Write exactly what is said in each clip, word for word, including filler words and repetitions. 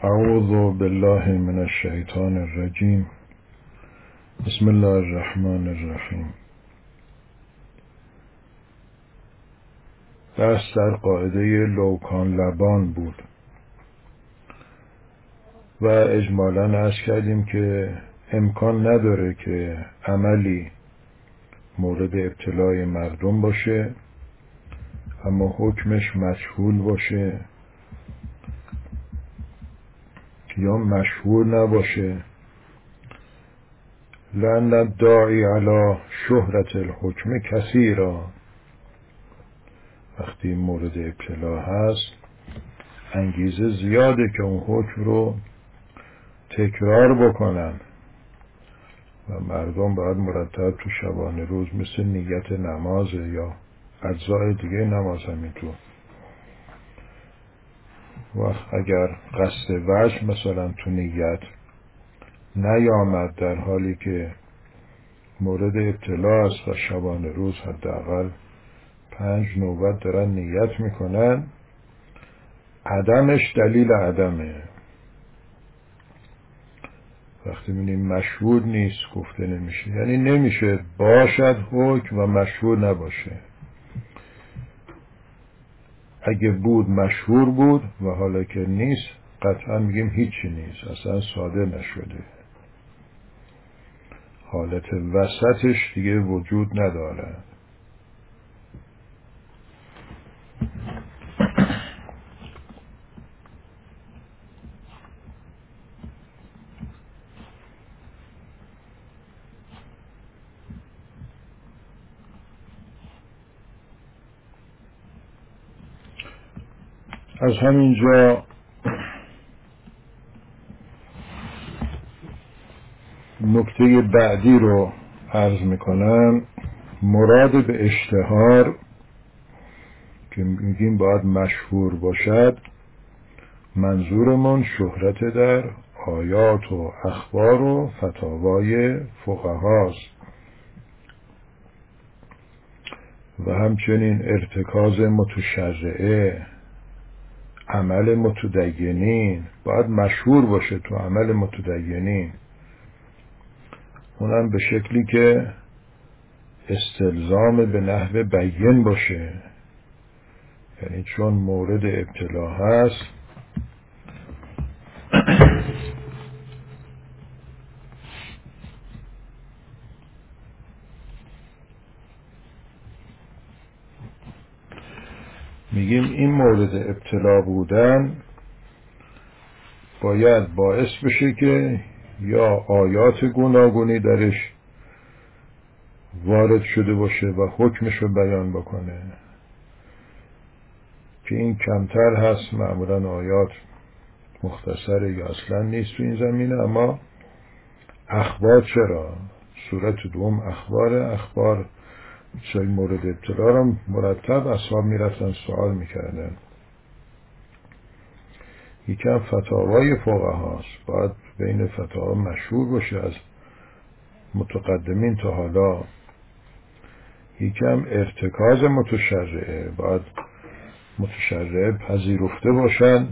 اعوذ بالله من الشیطان الرجیم. بسم الله الرحمن الرحیم. بحث در قاعده لوکان لبان بود و اجمالاً عرض کردیم که امکان نداره که عملی مورد ابتلای مردم باشه اما حکمش مجهول باشه یا مشهور نباشه. لأن الداعی علی شهرت الحکم کثیرا، وقتی مورد ابتلا هست انگیزه زیاده که اون حکم رو تکرار بکنن و مردم باید مرتب تو شبانه روز مثل نیت نماز یا اجزای دیگه نماز همینطور وقت اگر قصد وجه مثلا تو نیت نیامد در حالی که مورد ابتلا است و شبانه روز حداقل پنج نوبت دارن نیت میکنن، عدمش دلیل عدمه. وقتی میبینیم مشهور نیست گفته نمیشه، یعنی نمیشه باشد حکم و مشهور نباشه. اگه بود مشهور بود و حالا که نیست قطعا میگیم هیچی نیست، اصلا ساده نشده، حالت وسطش دیگه وجود نداره. از همینجا نکته بعدی رو عرض میکنم. مراد به اشتهار که میگیم باید مشهور باشد، منظورمون شهرت در آیات و اخبار و فتاوای فقهاست و همچنین ارتکاز متشرعه، عمل متدینین باید مشهور باشه تو عمل متدینین، اونم به شکلی که استلزام به نحو بیان باشه. یعنی چون مورد ابتلا هست میگیم این مورد ابتلا بودن باید باعث بشه که یا آیات گوناگونی درش وارد شده باشه و حکمش رو بیان بکنه که این کمتر هست. معمولا آیات مختصر یا اصلا نیست تو این زمینه. اما اخبار چرا؟ سورت دوم اخبار اخبار چای مورد ابتلا رو مرتب اصحاب میرفتن سوال میکردن. یکم فتاوای فقها هست، باید بین فتاوا مشهور باشه از متقدمین تا حالا. یکم ارتکاز متشرعه، باید متشرعه پذیرفته باشن.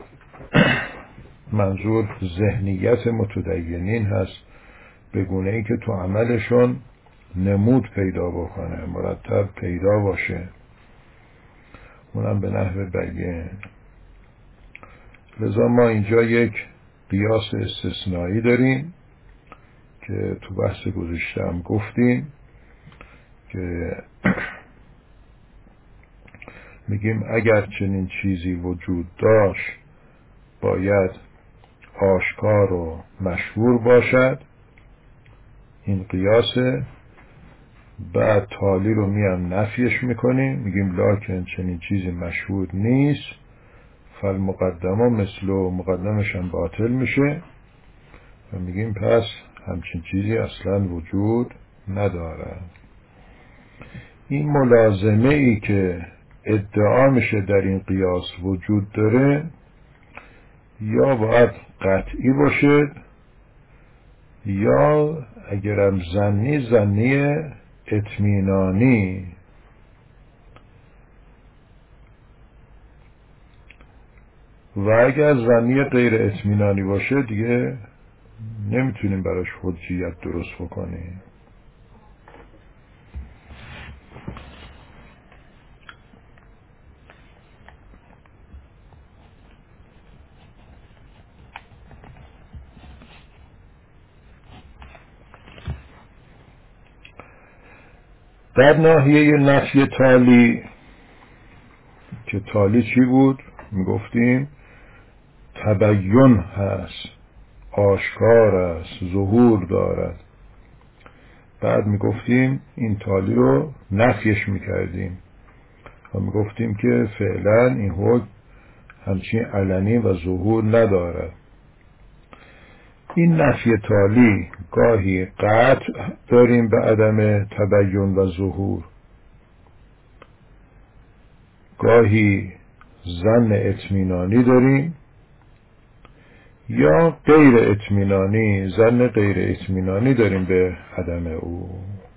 منظور ذهنیت متدینین هست، به گونه ای که تو عملشون نمود پیدا بکنه، مرتب پیدا باشه، اونم به نحو بیان. لذا ما اینجا یک قیاس استثنایی داریم که تو بحث گذشته هم گفتیم که میگیم اگر چنین چیزی وجود داشت باید آشکار و مشهور باشد. این قیاسه. بعد تالی رو میام نفیش میکنیم، میگیم لکن چنین چیزی مشهور نیست، فالمقدمه مثل و مقدمش هم باطل میشه و میگیم پس همچین چیزی اصلا وجود نداره. این ملازمه ای که ادعا میشه در این قیاس وجود داره یا باید قطعی باشه یا اگرم ظنی ظنی اطمینانی. و اگر ظنی غیر اطمینانی باشه دیگه نمیتونیم براش حجیت درست بکنیم. در ناحیه نفی تالی که تالی چی بود؟ میگفتیم تبیین هست، آشکار است، ظهور دارد. بعد میگفتیم این تالی رو نفیش میکردیم و میگفتیم که فعلا این حکم همچین علنی و ظهور ندارد. این نفی تالی گاهی قطع داریم به عدم تبیین و ظهور، گاهی ظن اطمینانی داریم، یا غیر اطمینانی، ظن غیر اطمینانی داریم به عدم او.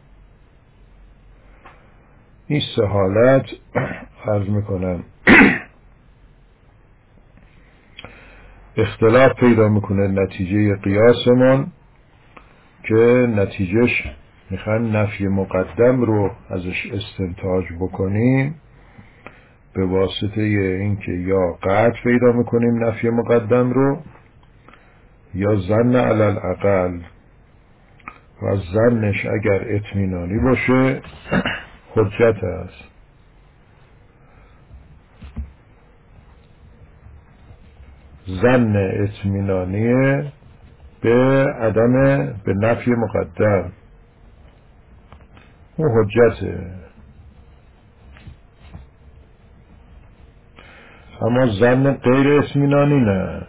این سه حالت عرض میکنم اختلاف پیدا میکنه نتیجه قیاسمون که نتیجهش میخوان نفی مقدم رو ازش استنتاج بکنیم به واسطه اینکه یا قطع پیدا میکنیم نفی مقدم رو یا ظن علی الاقل، و ظنش اگر اطمینانی باشه حجت است. ظن اطمینانی به عدم به نفی مقدم اون حجته، اما ظن غیر اطمینانی نه.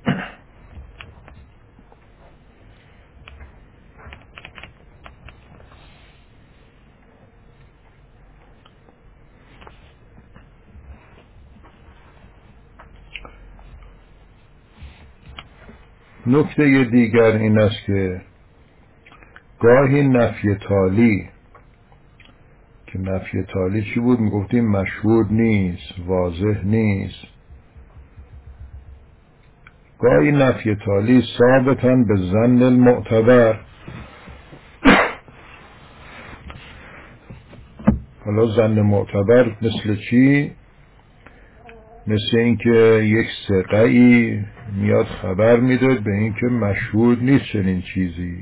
نکته دیگر این است که گاهی نفی تالی، که نفی تالی چی بود؟ میگفتیم مشهود نیست، واضح نیست. گاهی نفی تالی ثابتاً به ظن المعتبر. حالا ظن معتبر مثل چی؟ مثل اینکه یک ثقه‌ای میاد خبر میداد به اینکه مشهود نیست چنین چیزی،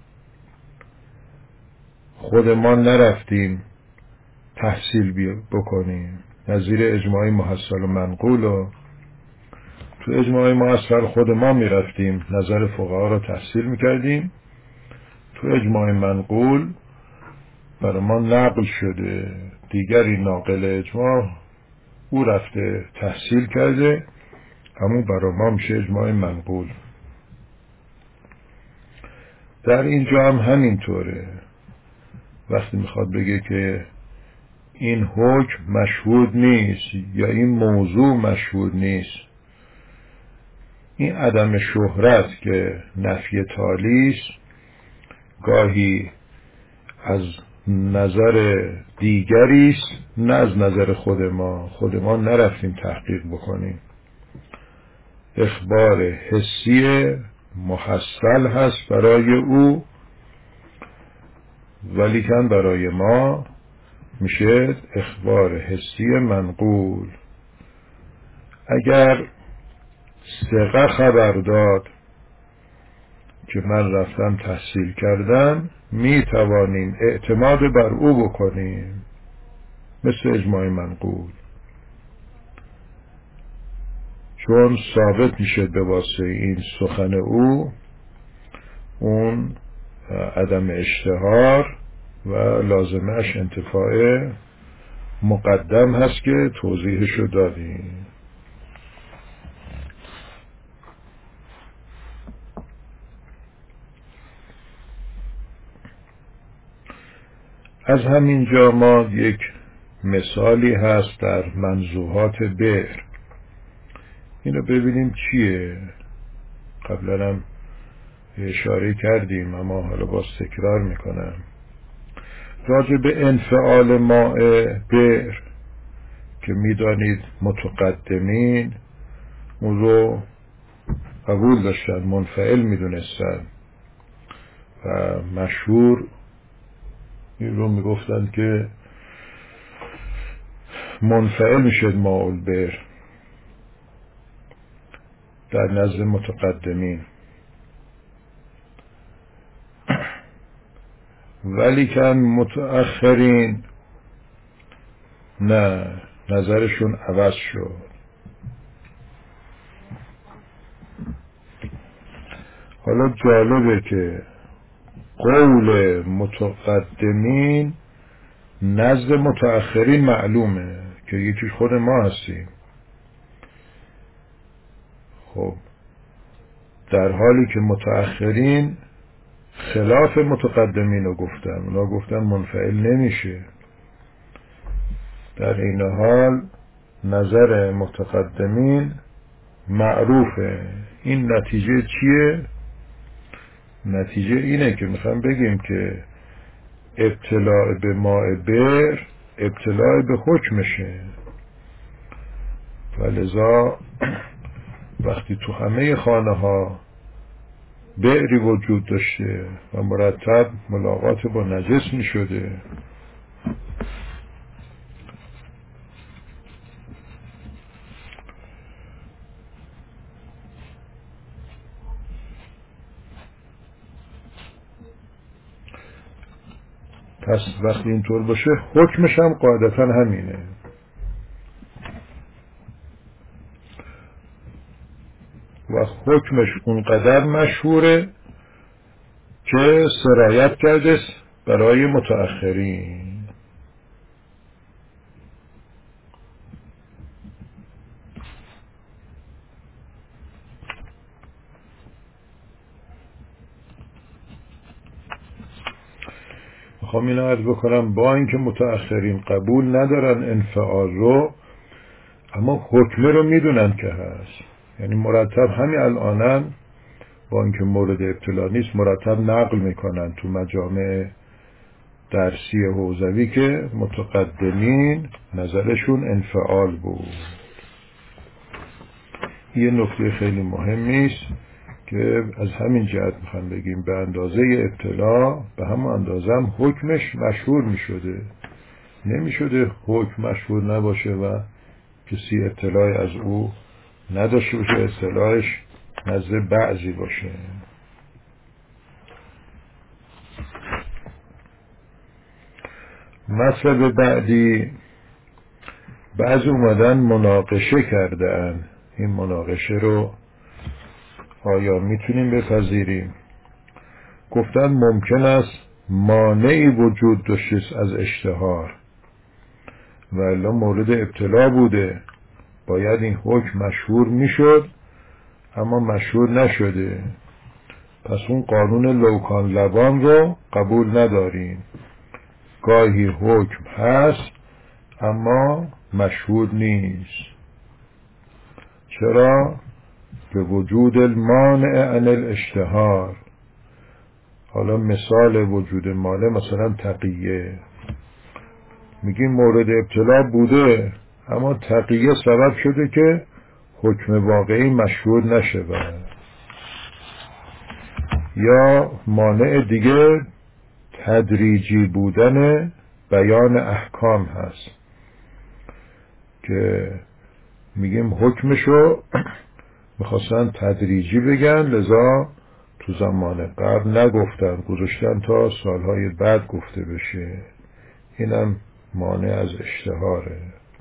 خود ما نرفتیم تحصیل بکنیم، نظیر اجماعی محصل و منقول، و تو اجماعی محصل خود ما میرفتیم نظر فقها را تحصیل میکردیم، تو اجماعی منقول برای ما نقل شده، دیگری ناقل اجماع او رفته تحصیل کرده، همون برای ما میشه اجماع منقول. در اینجا هم همینطوره، وقتی میخواد بگه که این حکم مشهود نیست یا این موضوع مشهود نیست، این عدم شهرت که نفی تالیست گاهی از نظر دیگریست نه از نظر خود ما، خود ما نرفتیم تحقیق بکنیم. اخبار حسی محصل هست برای او، ولیکن برای ما میشه اخبار حسی منقول. اگر ثقه خبر داد که من رفتم تحصیل کردم، می توانیم اعتماد بر او بکنیم مثل اجماع منقول، چون ثابت میشه به واسطه این سخن او اون عدم اشتهار و لازمش انتفاع مقدم هست که توضیحشو دادیم. از همینجا ما یک مثالی هست در منزوحات بئر، اینو ببینیم چیه. قبلا هم اشاره کردیم اما حالا باز تکرار میکنم. راجع به انفعال ماء بئر که میدانید متقدمین اون رو قبول داشتن، منفعل میدونستن و مشهور این رو میگفتن که منفعل میشد ماء البئر در نزد متقدمین، ولی کن متأخرین نه، نظرشون عوض شد. حالا جالبه که قول متقدمین نزد متأخرین معلومه که یکیش خود ما هستیم. خب در حالی که متأخرین خلاف متقدمین رو گفتن، اونا گفتن منفعل نمیشه. در این حال نظر متقدمین معروفه. این نتیجه چیه؟ نتیجه اینه که میخوام بگیم که ابتلاع به ماء بئر ابتلاع به حکمشه و لذا وقتی تو همه خانه ها بئری وجود داشته و مرتب ملاقات با نجس می شده، پس وقتی اینطور باشه حکمش هم قاعدتا همینه. و حکمش اونقدر مشهوره که سرایت کرده برای متأخرین. میخوام اینو عرض بکنم با اینکه متأخرین قبول ندارن انفعال رو، اما حکمه رو میدونن که هست. یعنی مرتب همین الانن با اینکه مورد ابتلا نیست مرتب نقل میکنن تو مجامع درسی حوزوی که متقدمین نظرشون انفعال بود. یه نکته خیلی مهمی است که از همین جهت میخوام بگیم به اندازه ابتلا به همون اندازه هم حکمش مشهور میشده. نمیشده حکم مشهور نباشه و کسی اطلاعی از او نداشته باشه، اطلاعش نزد بعضی باشه. مطلب بعدی، بعضی اومدن مناقشه کردن. این مناقشه رو آیا میتونیم بپذیریم؟ گفتن ممکن است مانعی وجود داشته از اشتهار و الا مورد ابتلا بوده، باید این حکم مشهور میشد اما مشهور نشده، پس اون قانون لوکان لبان رو قبول نداریم. گاهی حکم هست اما مشهور نیست. چرا؟ به وجود المانع عن الاشتهار. حالا مثال وجود مانع مثلا تقیه، میگیم مورد ابتلا بوده اما تقیه سبب شده که حکم واقعی مشهور نشه. یا مانع دیگه تدریجی بودن بیان احکام هست که میگیم حکمشو میخواستن تدریجی بگن، لذا تو زمان قبل نگفتن، گذاشتن تا سالهای بعد گفته بشه. اینم مانع از اشتهاره.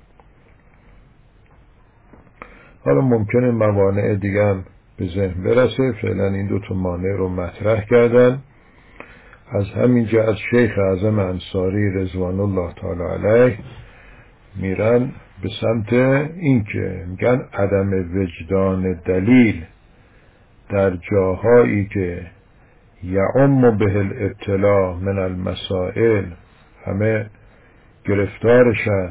حالا ممکنه موانع دیگه هم به ذهن برسه، فعلا این دو تا مانع رو مطرح کردن. از همین جهت شیخ اعظم انصاری رضوان الله تعالی علیه میرن به سمت این که میگن عدم وجدان دلیل در جاهایی که یعم به الابتلا من المسائل همه گرفتارشن،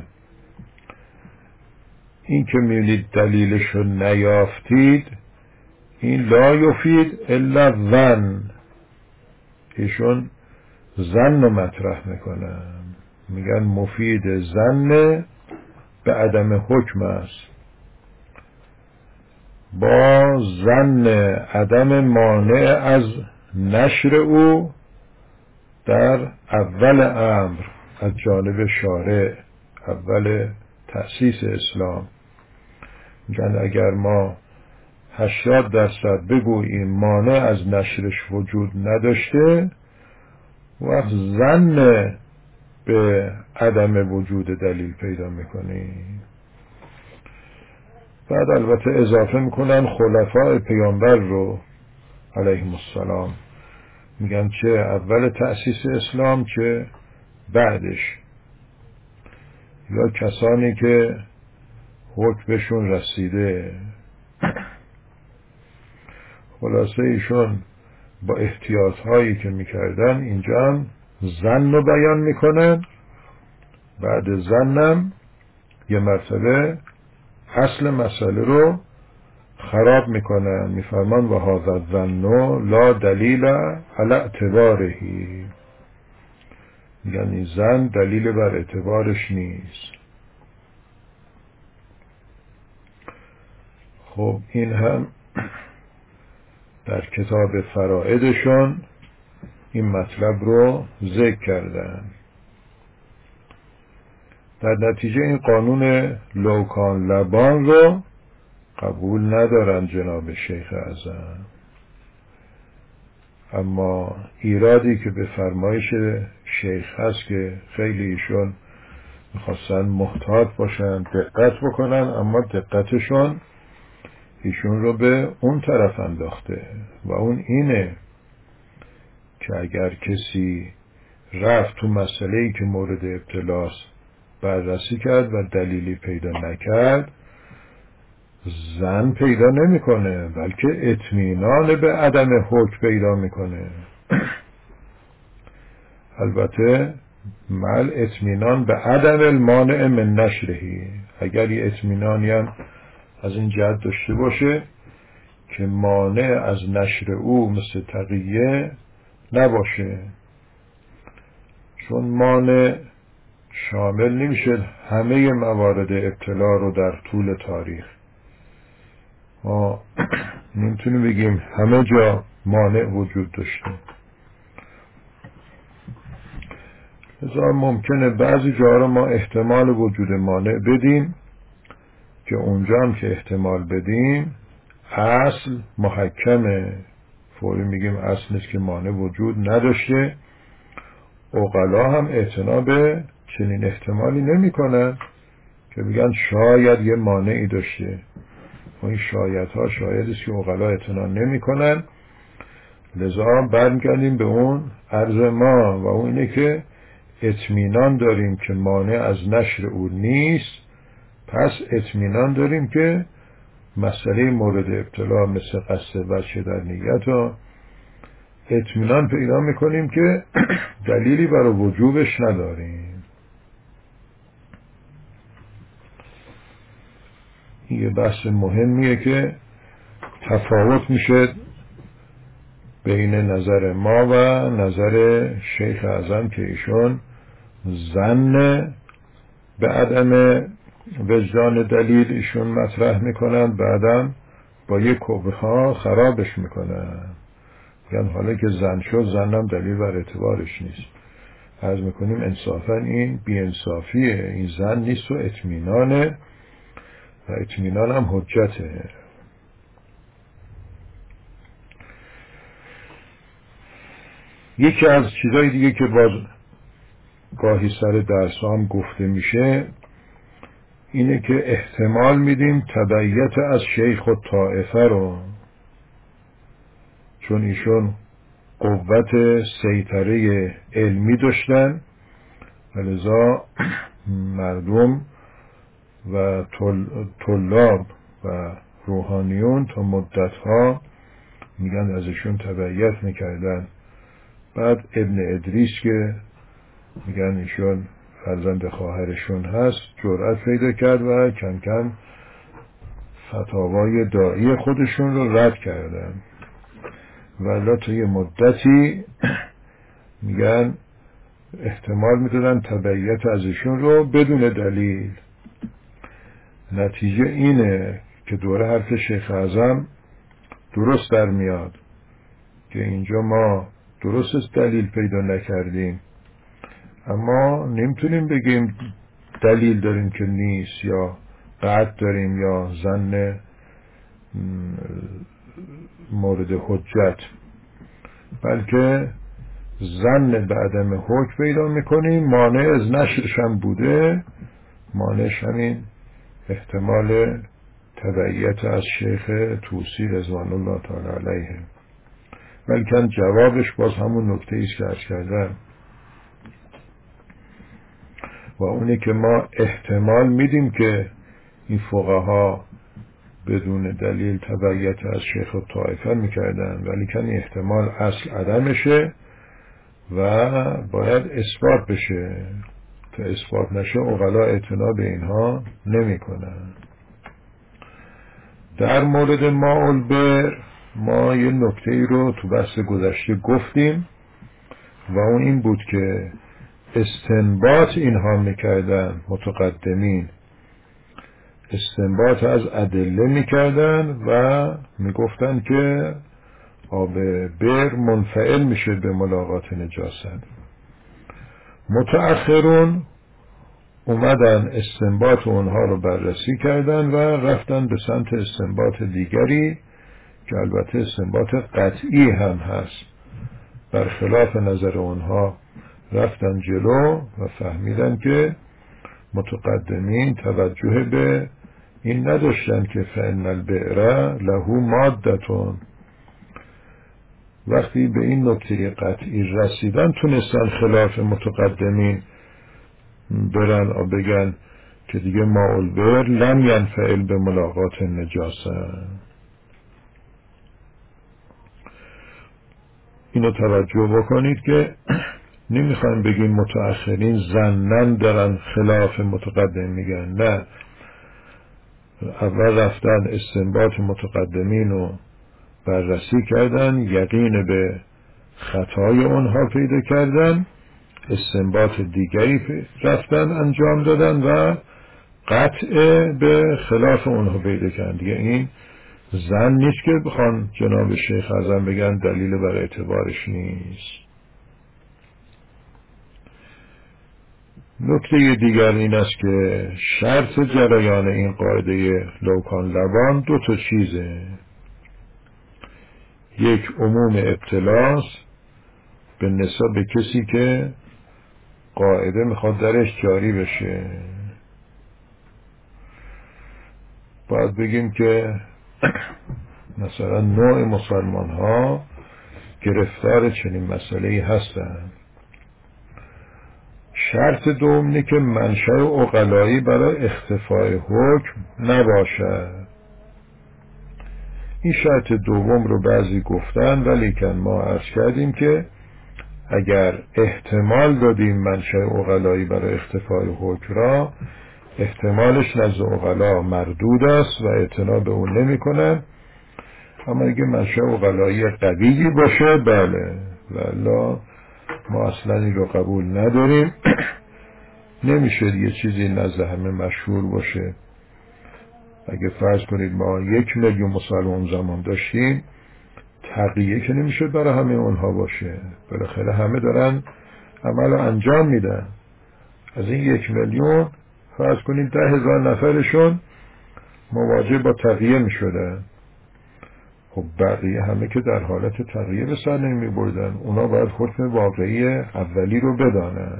این که میبینید دلیلشو نیافتید، این لا یفید الا ظن. ایشون ظن رو مطرح میکنن، میگن مفید ظن به عدم حکم است. با ظن عدم مانع از نشر او در اول امر از جانب شارع، اول تأسیس اسلام. میگن اگر ما هشتاد درصد بگوییم مانع از نشرش وجود نداشته، وقت ظن به عدم وجود دلیل پیدا میکنیم. بعد البته اضافه میکنن خلفاء پیامبر رو علیهم السلام، میگن چه اول تأسیس اسلام چه بعدش، یا کسانی که حکم بهشون رسیده. خلاصه ایشون با احتیاط هایی که میکردن اینجا هم ظن رو بیان میکنن، بعد ظنم یه مرتبه اصل مسئله رو خراب میکنن، میفرمان و هذا الظن لا دلیل علی اعتبارهی، یعنی ظن دلیل بر اعتبارش نیست. خب این هم در کتاب فرائدشون این مطلب رو ذکر کردن. در نتیجه این قانون لوکان لبان رو قبول ندارن جناب شیخ اعظم، اما ایرادی که به فرمایش شیخ هست که خیلی ایشون میخواستن محتاط باشن، دقت بکنن، اما دقتشون ایشون رو به اون طرف انداخته و اون اینه که اگر کسی رفت تو مسئله‌ای که مورد ابتلاست بررسی کرد و دلیلی پیدا نکرد، ظن پیدا نمیکنه، بلکه اطمینان به عدم حکم پیدا میکنه. البته مل اطمینان به عدم المانع من نشرهی، اگر یه اطمینانی هم از این جهت داشته باشه که مانع از نشر او مثل تقیه نباشه، چون مانع شامل نمیشه همه موارد ابتلا رو در طول تاریخ. ما نمیتونیم بگیم همه جا مانع وجود داشته. لذا ممکنه بعضی جا رو ما احتمال وجود مانع بدیم که اونجا هم که احتمال بدیم اصل محکمه، فوری میگیم اصل نیست که مانع وجود نداشته. عقلا هم اعتنا به چنین احتمالی نمی کنن که بگن شاید یه مانعی داشته. و این شاید ها شاید است که عقلا اعتنا نمی کنن. لذا برمیگردیم به اون عرض ما و اون اینه که اطمینان داریم که مانع از نشر او نیست، پس اطمینان داریم که مسئله مورد ابتلا مثل قصد بچه در نیت ها اطمینان پیدا میکنیم که دلیلی برای وجوبش نداریم. این یه بحث مهمیه که تفاوت میشه بین نظر ما و نظر شیخ اعظم که ایشون ظن به عدم وجدان دلیل ایشون مطرح میکنن، بعدم با یک کبه ها خرابش میکنن، یعنی حالا که زن شد زنم دلیل بر اعتبارش نیست. عرض میکنیم انصافا این بی انصافیه، این زن نیست و اطمینانه و اطمینان هم حجته. یکی از چیزهای دیگه که باز گاهی سر درس هم گفته میشه اینه که احتمال میدیم تبعیت از شیخ و طائفه رو، چون ایشون قوت سیطره علمی داشتن و لذا مردم و طلاب و روحانیون تا مدتها میگن ازشون تبعیت میکردن. بعد ابن ادریس که میگن ایشون فرزند خواهرشون هست جرأت پیدا کرد و کم کم فتاوای داعی خودشون رو رد کردن، ولی تا یه مدتی میگن احتمال میدادن تبعیت ازشون رو بدون دلیل. نتیجه اینه که دوره حرف شیخ اعظم درست در میاد که اینجا ما درست دلیل پیدا نکردیم، اما نمیتونیم بگیم دلیل داریم که نیست یا قطع داریم یا ظن مورد حجت، بلکه ظن به عدم حکم پیدا میکنیم. مانع از نشرش هم بوده، مانعش همین احتمال تبعیت از شیخ طوسی رضوان الله تعالی علیه. بلکه جوابش باز همون نکته ایست که عرض کردم و اونه که ما احتمال میدیم که این فقها بدون دلیل تبعیت از شیخ الطائفه میکردن، ولی که این احتمال اصل عدمشه و باید اثبات بشه. تا اثبات نشه عقلا اعتنا به اینها نمی کنن. در مورد ماء البئر ما یه نکته ای رو تو بحث گذشته گفتیم و اون این بود که استنباط اینها میکردن، متقدمین استنباط از ادله میکردن و میگفتن که آب بئر منفعل میشه به ملاقات نجاست. متأخرون اومدن استنباط اونها رو بررسی کردن و رفتن به سمت استنباط دیگری که البته استنباط قطعی هم هست. برخلاف نظر اونها رفتن جلو و فهمیدن که متقدمین توجه به این نداشتن که فإن البئر له مادتون. وقتی به این نکته قطعی رسیدن تونستن خلاف متقدمین برن و بگن که دیگه ماء البئر لم ینفعل به ملاقات نجاسه. اینو توجه بکنید که نمیخوایم بگیم متأخرین ظنن دارن خلاف متقدم میگن، نه، اول رفتن استنباط متقدمین رو بررسی کردن، یقین به خطای اونها پیدا کردن، استنباط دیگری رفتن انجام دادن و قطع به خلاف اونها پیدا کردن. دیگه این ظن نیست که بخوان جناب شیخ اعظم بگن دلیل بر اعتبارش نیست. نکته دیگر این است که شرط جریان این قاعده لوکان لبان دو تا چیزه. یک عموم ابتلاس به نسبت به کسی که قاعده میخواد درش جاری بشه. باید بگیم که مثلا نوع مسلمان ها گرفتار چنین مسئله‌ای هستن. شرط دوم اینه که منشأ عقلایی برای اختفای حکم نباشد. این شرط دوم رو بعضی گفتن، ولیکن ما عرض کردیم که اگر احتمال دادیم منشأ عقلایی برای اختفای حکم را، احتمالش نزد عقلا مردود است و اعتنا به اون نمی کنن. اما اگه منشأ عقلایی قوی باشه بله، والا ما اصلا این رو قبول نداریم. نمیشه یه چیزی نزد همه مشهور باشه. اگه فرض کنید ما یک میلیون مسلمان زمان داشتیم، تقیه که نمیشه برای همه اونها باشه. بالاخره همه دارن عمل انجام میدن. از این یک میلیون فرض کنید ده هزار نفرشون مواجه با تقیه میشدن. خب بقیه همه که در حالت تقیه به سر نمی بردن، اونا باید حکم واقعی اولی رو بدانن.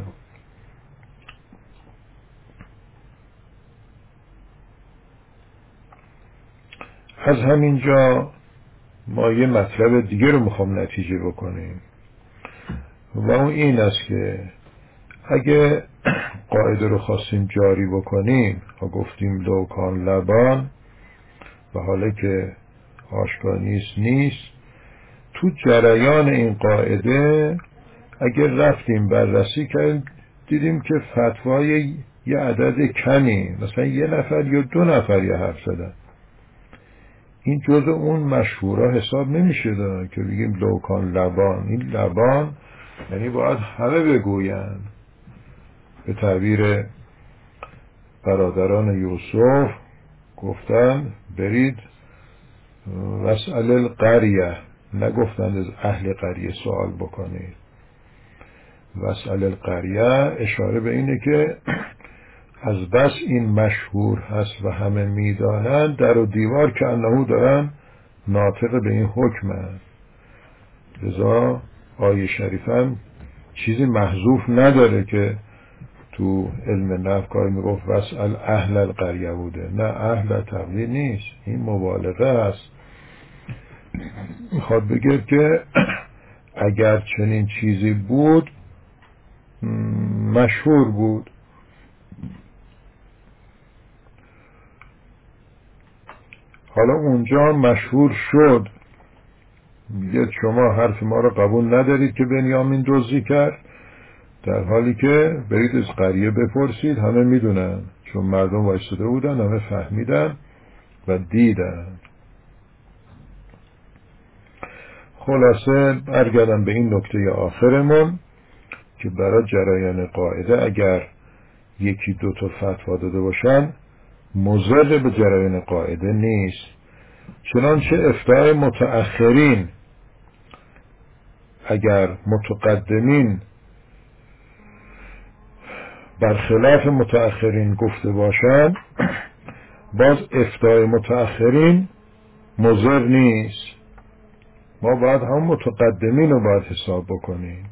از همینجا ما یه مطلب دیگه رو میخوام نتیجه بکنیم و اون این است که اگه قاعده رو خواستیم جاری بکنیم و گفتیم لوکان لبان و حالا که آشکار نیست نیست، تو جریان این قاعده اگر رفتیم بررسی کردیم دیدیم که فتوای یه عدد کمی، مثلا یه نفر یا دو نفر یه حرف زدن، این جزء اون مشهورا حساب نمیشه دارن که بگیم لوکان لبان. این لبان یعنی باید همه بگوین. به تعبیر برادران یوسف گفتن برید واسأل القریه، نگفتند از اهل قریه سوال بکنید. واسأل القریه اشاره به اینه که از بس این مشهور هست و همه میدانند، در و دیوار که انهو دارن ناطق به این حکمه. لذا آیه شریفم چیزی محذوف نداره که تو علم نحو کار میگفت واسأل اهل القریه بوده. نه، اهل تقدیر نیست، این مبالغه است. میخواد بگه که اگر چنین چیزی بود مشهور بود. حالا اونجا مشهور شد، میگه شما حرف ما رو قبول ندارید که بنیامین دزدی کرد، در حالی که برید از قریه بپرسید، همه میدونن، چون مردم وایساده بودن، همه فهمیدن و دیدن. خلاصه برگردم به این نکته آخرمون که برای جریان قاعده اگر یکی دو تا فتوا داده باشن مضر به جریان قاعده نیست. چنانچه افتای متأخرین اگر متقدمین برخلاف متأخرین گفته باشن، باز افتای متأخرین مضر نیست. ما باید هم متقدمین رو باید حساب بکنیم،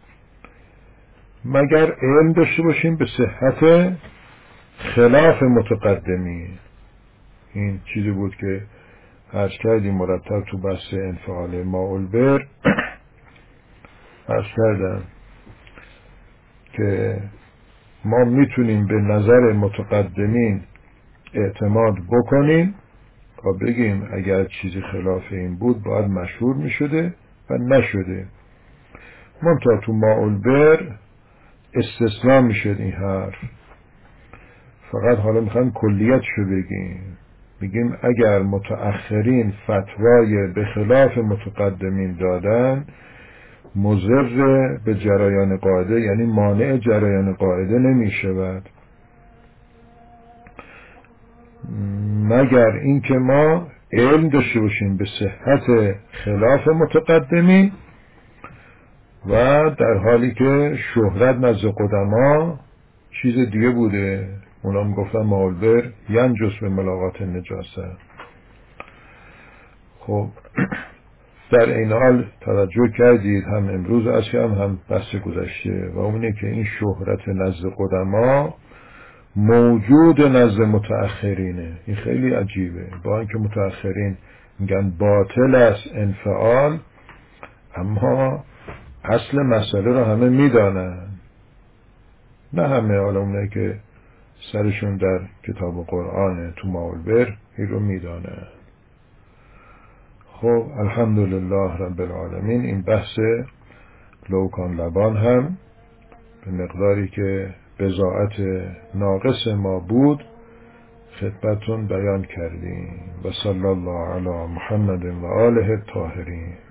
مگر علم داشته باشیم به صحت خلاف متقدمین. این چیزی بود که عرض کردیم مرتب تو بحث انفعال ماء‌البر عرض کردم که ما میتونیم به نظر متقدمین اعتماد بکنیم و بگیم اگر چیزی خلاف این بود باید مشهور میشده و نشده. منتها تو ماء‌البر استثناء میشد این حرف. فقط حالا میخوایم کلیتشو بگیم، بگیم اگر متأخرین فتوای به خلاف متقدمین دادن مضر به جریان قاعده، یعنی مانع جریان قاعده نمیشود، مگر اینکه ما علم داشته باشیم به صحت خلاف متقدمین و در حالی که شهرت نزد قدما چیز دیگه بوده. اونا میگفتن ماء‌البر ینجس به ملاقات نجاسه. خب در این حال توجه کردید هم امروز از هم هم بحث گذشته و اونه که این شهرت نزد قدما موجود نزد متأخرینه. این خیلی عجیبه، با اینکه متأخرین میگن باطل است انفعال، اما اصل مسئله رو همه میدانن. نه همه، حالا اونه که سرشون در کتاب قرآن تو ماء‌البر این رو میدانن. خب الحمدلله رب العالمین. این بحث لوکان لبان هم به مقداری که بضاعت ناقص ما بود خدمتون بیان کردیم. و صلی الله علی محمد و آله الطاهرین.